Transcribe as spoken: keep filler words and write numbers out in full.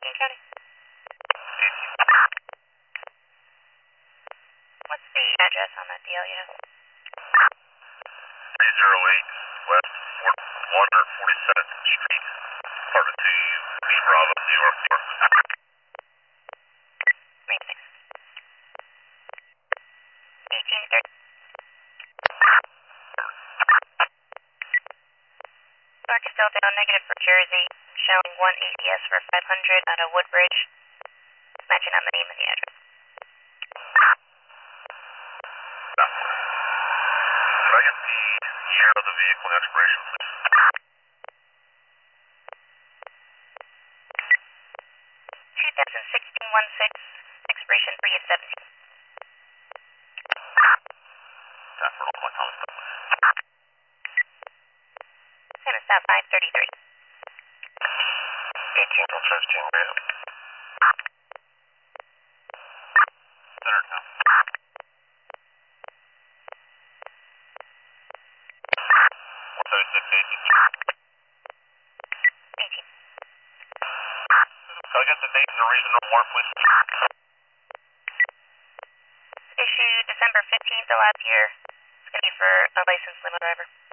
King County. What's the address on that deal you have? three oh eight West one forty-seventh Street, apartment two, B Bravo, New York, New York. Thanks. eighteen thirty. Dark is still down, negative for Jersey, showing one A D S for five hundred out of Woodbridge. Mention on the name and the address. Could I get the year of the vehicle and expiration, please? twenty sixteen one six, expiration three eight seventeen. Time for all my comments, please. Same as that five thirty-three. eighteen till fifteen, right? Center now. one thirty-six eighteen. eighteen. Could I get the date and the reason no more, please? Issued December fifteenth of last year. It's going to be for a licensed limo driver.